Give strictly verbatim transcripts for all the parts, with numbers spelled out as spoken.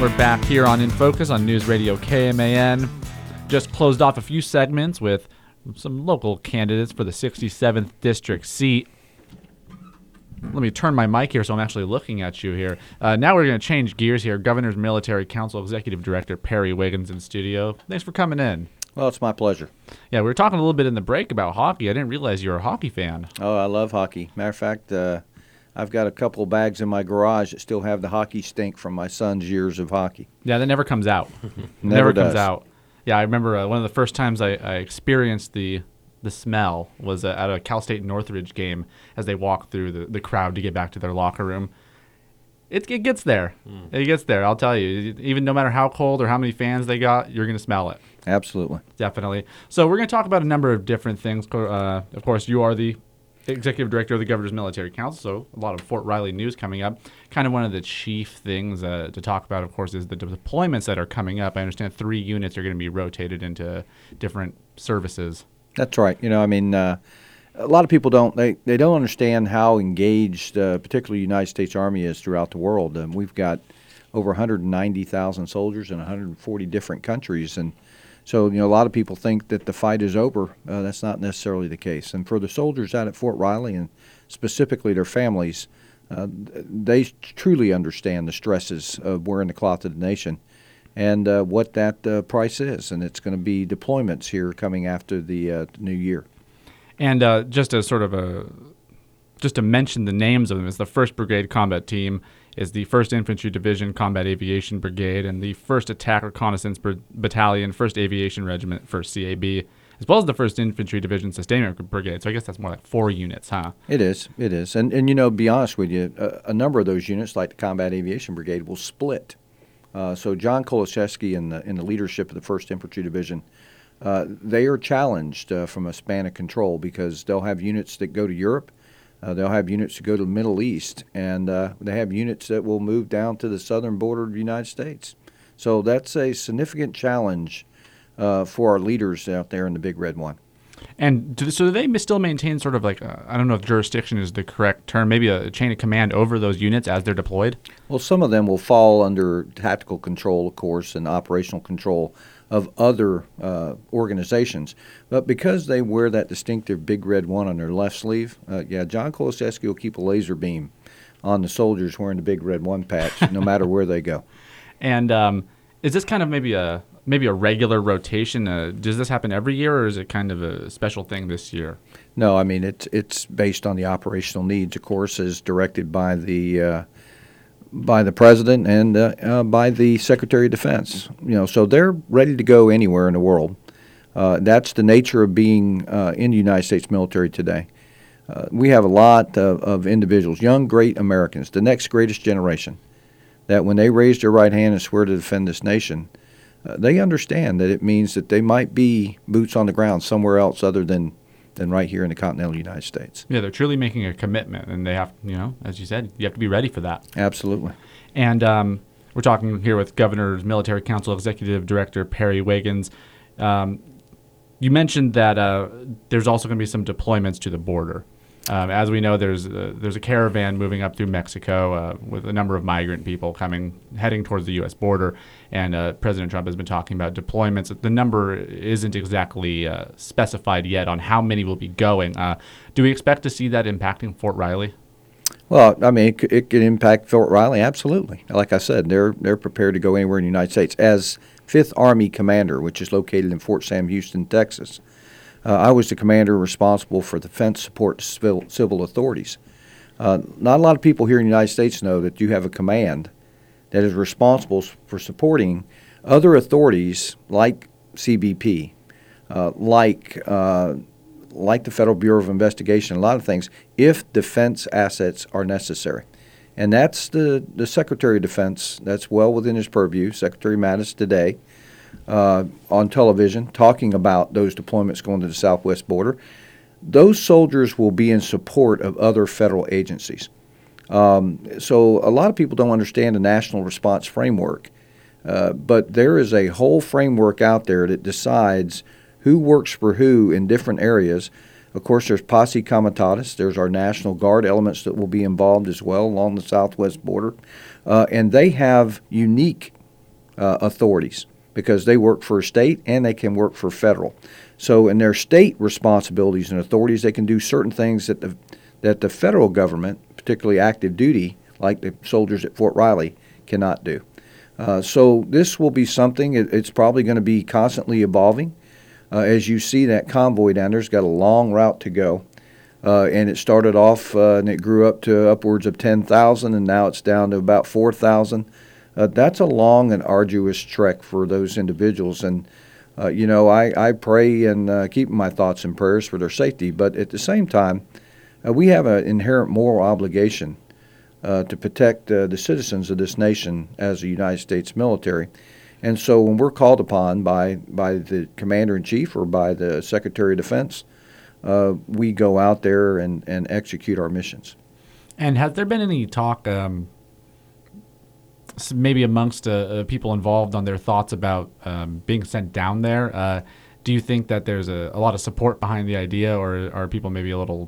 We're back here on In Focus on News Radio K M A N. Just closed off a few segments with some local candidates for the sixty-seventh District seat. Let me turn my mic here so I'm actually looking at you here. Uh, now we're going to change gears here. Governor's Military Council Executive Director Perry Wiggins in studio. Thanks for coming in. Well, it's my pleasure. Yeah, we were talking a little bit in the break about hockey. I didn't realize you were a hockey fan. Oh, I love hockey. Matter of fact, uh, I've got a couple of bags in my garage that still have the hockey stink from my son's years of hockey. Yeah, that never comes out. Never, never does. comes out. Yeah, I remember uh, one of the first times I, I experienced the the smell was uh, at a Cal State Northridge game as they walked through the, the crowd to get back to their locker room. It, it gets there. Mm. It gets there, I'll tell you. Even no matter how cold or how many fans they got, you're going to smell it. Absolutely. Definitely. So we're going to talk about a number of different things. Uh, of course, you are the Executive Director of the Governor's Military Council, so a lot of Fort Riley news coming up. Kind of one of the chief things uh, to talk about, of course, is the deployments that are coming up. I understand three units are going to be rotated into different services. That's right. You know, I mean, uh, a lot of people don't they, they don't understand how engaged, uh, particularly the United States Army is throughout the world. Um, we've got over one hundred ninety thousand soldiers in one hundred forty different countries, and so you know a lot of people think that the fight is over. Uh, that's not necessarily the case. And for the soldiers out at Fort Riley, and specifically their families, uh, they truly understand the stresses of wearing the cloth of the nation, and uh, what that uh, price is. And it's going to be deployments here coming after the, uh, the new year. And uh, just as sort of a, just to mention the names of them, it's the first Brigade Combat Team, is the first Infantry Division Combat Aviation Brigade, and the first Attack Reconnaissance Br- Battalion, first Aviation Regiment, first C A B, as well as the first Infantry Division Sustainment Brigade. So I guess that's more like four units, huh? It is. It is. And, and you know, to be honest with you, a, a number of those units, like the Combat Aviation Brigade, will split. Uh, so John Kolashevsky and the, in the leadership of the first Infantry Division, uh, they are challenged uh, from a span of control because they'll have units that go to Europe, uh, they'll have units that go to the Middle East, and uh, they have units that will move down to the southern border of the United States. So that's a significant challenge uh, for our leaders out there in the Big Red One. And do, so do they still maintain sort of like, a, I don't know if jurisdiction is the correct term, maybe a chain of command over those units as they're deployed? Well, some of them will fall under tactical control, of course, and operational control of other uh, organizations. But because they wear that distinctive Big Red One on their left sleeve, uh, yeah, John Kolashevsky will keep a laser beam on the soldiers wearing the Big Red One patch no matter where they go. And um, is this kind of maybe a maybe a regular rotation? Uh, does this happen every year, or is it kind of a special thing this year? No, I mean, it's it's based on the operational needs, of course, as directed by the uh, by the President and uh, uh, by the Secretary of Defense. You know, so they're ready to go anywhere in the world. Uh, that's the nature of being uh, in the United States military today. Uh, we have a lot of, of individuals, young, great Americans, the next greatest generation, that when they raise their right hand and swear to defend this nation, Uh, they understand that it means that they might be boots on the ground somewhere else other than, than right here in the continental United States. Yeah, they're truly making a commitment, and they have, you know, as you said, you have to be ready for that. Absolutely. And um, we're talking here with Governor's Military Council Executive Director Perry Wiggins. Um, you mentioned that uh, there's also going to be some deployments to the border. Um, as we know, there's uh, there's a caravan moving up through Mexico uh, with a number of migrant people coming, heading towards the U S border, and uh, President Trump has been talking about deployments. The number isn't exactly uh, specified yet on how many will be going. Uh, do we expect to see that impacting Fort Riley? Well, I mean, it could, it could impact Fort Riley, absolutely. Like I said, they're they're prepared to go anywhere in the United States. As Fifth Army Commander, which is located in Fort Sam Houston, Texas, Uh, I was the commander responsible for defense support to civil, civil authorities. Uh, not a lot of people here in the United States know that you have a command that is responsible for supporting other authorities like C B P, uh, like uh, like the Federal Bureau of Investigation, a lot of things, if defense assets are necessary. And that's the, the Secretary of Defense. That's well within his purview. Secretary Mattis today uh, on television talking about those deployments going to the southwest border. Those soldiers will be in support of other federal agencies. Um, so a lot of people don't understand the national response framework, uh, but there is a whole framework out there that decides who works for who in different areas. Of course, there's Posse Comitatus. There's our National Guard elements that will be involved as well along the southwest border. Uh, and they have unique uh, authorities because they work for a state and they can work for federal. So in their state responsibilities and authorities, they can do certain things that the that the federal government, particularly active duty, like the soldiers at Fort Riley, cannot do. Uh, so this will be something, it, it's probably going to be constantly evolving. Uh, as you see, that convoy down there's got a long route to go. Uh, and it started off uh, and it grew up to upwards of ten thousand, and now it's down to about four thousand. Uh, that's a long and arduous trek for those individuals. And, uh, you know, I, I pray and uh, keep my thoughts and prayers for their safety. But at the same time, uh, we have an inherent moral obligation uh, to protect uh, the citizens of this nation as the United States military. And so when we're called upon by, by the Commander-in-Chief or by the Secretary of Defense, Uh, we go out there and, and execute our missions. And has there been any talk, um, s- maybe amongst uh, uh, people involved, on their thoughts about um, being sent down there? Uh, do you think that there's a, a lot of support behind the idea, or are people maybe a little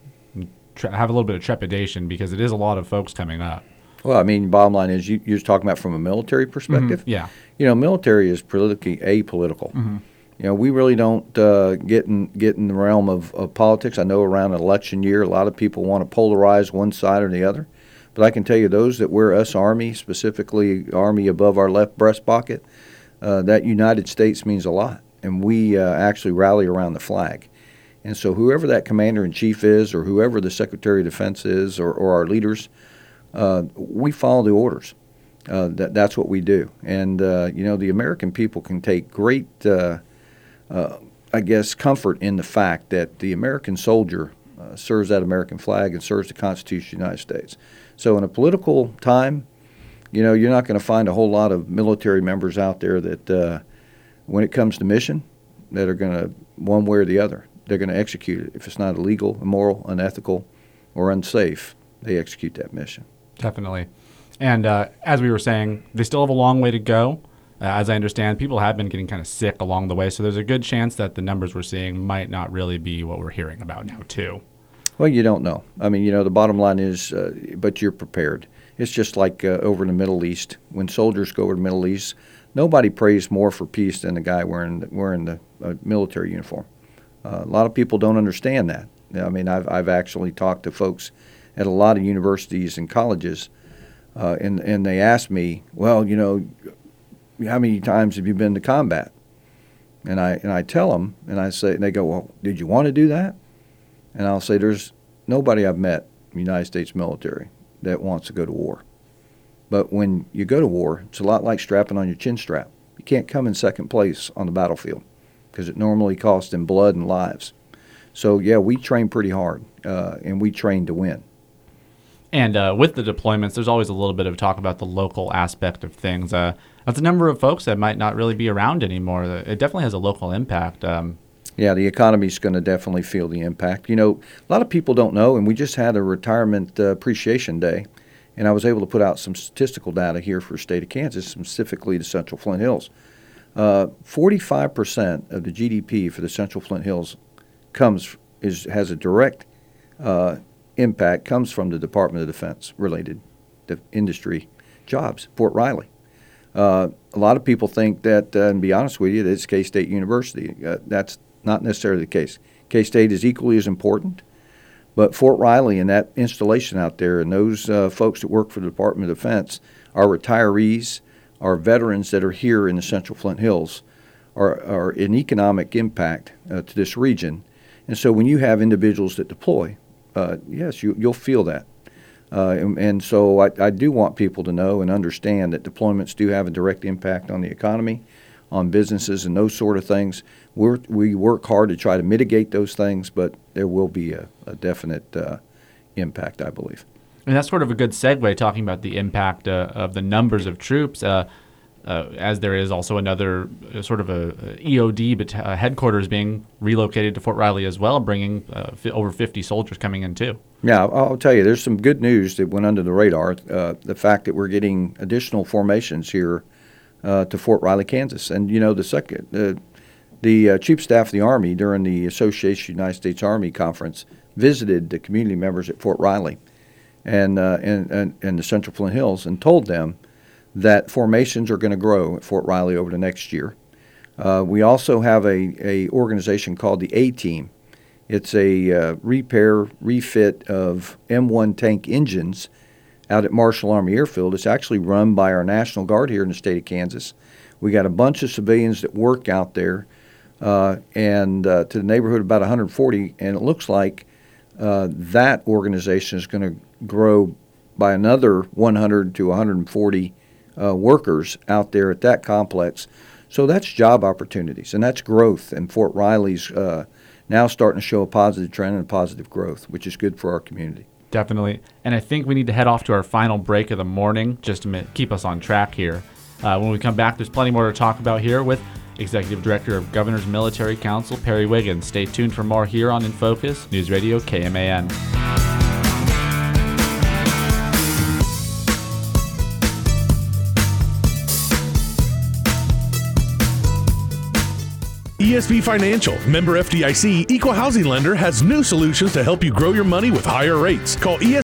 tre- have a little bit of trepidation because it is a lot of folks coming up? Well, I mean, bottom line is you, you're talking about from a military perspective. Mm-hmm. Yeah. You know, military is politically apolitical. Mm-hmm. You know, we really don't uh, get in get in the realm of, of politics. I know around an election year, a lot of people want to polarize one side or the other. But I can tell you, those that wear us Army, specifically Army above our left breast pocket, uh, that United States means a lot. And we uh, actually rally around the flag. And so whoever that Commander-in-Chief is, or whoever the Secretary of Defense is, or, or our leaders, uh, we follow the orders. Uh, that, that's what we do. And, uh, you know, the American people can take great uh, Uh, I guess, comfort in the fact that the American soldier uh, serves that American flag and serves the Constitution of the United States. So in a political time, you know, you're not going to find a whole lot of military members out there that, uh, when it comes to mission, that are going to, one way or the other, they're going to execute it. If it's not illegal, immoral, unethical, or unsafe, they execute that mission. Definitely. And uh, as we were saying, they still have a long way to go. Uh, as I understand, people have been getting kind of sick along the way, so there's a good chance that the numbers we're seeing might not really be what we're hearing about now, too. Well, you don't know. I mean, you know, the bottom line is, uh, but you're prepared. It's just like uh, over in the Middle East. When soldiers go over to the Middle East, nobody prays more for peace than the guy wearing, wearing the uh, military uniform. Uh, a lot of people don't understand that. I mean, I've, I've actually talked to folks at a lot of universities and colleges, uh, and, and they ask me, well, you know, how many times have you been to combat? And I and I tell them, and I say, and they go, well, did you want to do that? And I'll say, there's nobody I've met in the United States military that wants to go to war. But when you go to war, it's a lot like strapping on your chin strap. You can't come in second place on the battlefield because it normally costs them blood and lives. So, yeah, we train pretty hard, uh, and we train to win. And uh, with the deployments, there's always a little bit of talk about the local aspect of things. Uh, that's a number of folks that might not really be around anymore. It definitely has a local impact. Um, yeah, the economy's going to definitely feel the impact. You know, a lot of people don't know, and we just had a retirement uh, appreciation day, and I was able to put out some statistical data here for the state of Kansas, specifically the Central Flint Hills. Uh, forty-five percent of the G D P for the Central Flint Hills comes is has a direct uh, impact comes from the Department of Defense related to industry jobs. Fort Riley. Uh, a lot of people think that, uh, and to be honest with you, that it's K-State University. Uh, that's not necessarily the case. K-State is equally as important, but Fort Riley and that installation out there and those uh, folks that work for the Department of Defense, our retirees, our veterans that are here in the Central Flint Hills, are, are an economic impact uh, to this region. And so when you have individuals that deploy, uh, yes, you, you'll feel that. Uh, and, and so I, I do want people to know and understand that deployments do have a direct impact on the economy, on businesses, and those sort of things. We're, we work hard to try to mitigate those things, but there will be a, a definite uh, impact, I believe. And that's sort of a good segue, talking about the impact uh, of the numbers of troops, uh, uh, as there is also another uh, sort of a, a E O D but, uh, headquarters being relocated to Fort Riley as well, bringing uh, f- over fifty soldiers coming in too. Yeah, I'll tell you, there's some good news that went under the radar. Uh, the fact that we're getting additional formations here uh, to Fort Riley, Kansas. And, you know, the second, uh, the uh, Chief of Staff of the Army during the Association of United States Army Conference visited the community members at Fort Riley and, uh, and, and, and the Central Flint Hills and told them that formations are going to grow at Fort Riley over the next year. Uh, we also have a, a organization called the A-Team. It's a uh, repair, refit of M one tank engines out at Marshall Army Airfield. It's actually run by our National Guard here in the state of Kansas. We got a bunch of civilians that work out there, uh, and uh, to the neighborhood of about one hundred forty, and it looks like uh, that organization is going to grow by another one hundred to one hundred forty uh, workers out there at that complex. So that's job opportunities, and that's growth, and Fort Riley's uh, now starting to show a positive trend and a positive growth, which is good for our community. Definitely. And I think we need to head off to our final break of the morning just to mi- keep us on track here. Uh, when we come back, there's plenty more to talk about here with Executive Director of Governor's Military Council, Perry Wiggins. Stay tuned for more here on In Focus, News Radio K M A N. E S B Financial, member F D I C, equal housing lender, has new solutions to help you grow your money with higher rates. Call E S B